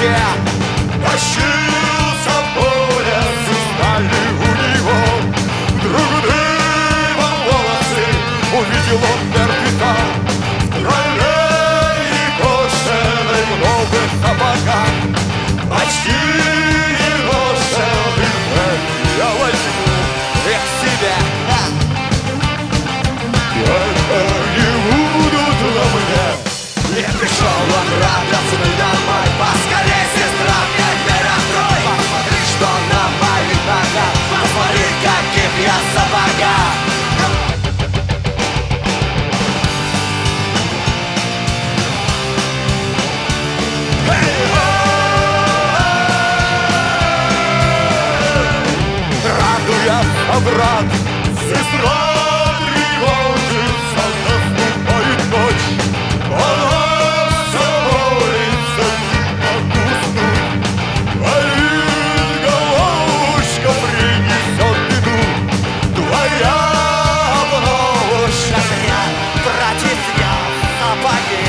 сапоге. Тащился по лесу, стали у него вдруг дымом волосы. Увидел он мертвеца в траве и кошеной в новых сапогах. Почти не ношеный, я возьму их себе. Только не будут на мне. И пришел он радостный домой. Поскорей, сестра, мне дверь открой. Посмотри, что на моих ногах. Посмотри, каких я сапогах. Радуется брат, сестра тревожится, наступает ночь. Она молится, не могу уснуть. Болит головушка, принесет беду. Твоя обновушка. Сейчас я, братец, я в сапоге.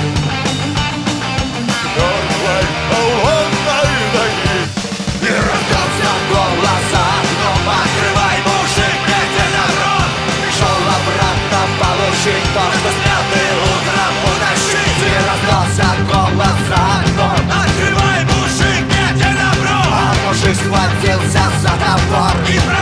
Мертвой холодной ноги. И раздался голос за окном: открывай, мужик, где народ. Пришел обратно получить то, что смятый утром уносить. И раздался голос за окном: открывай, мужик, где народ. А мужик схватился за топор и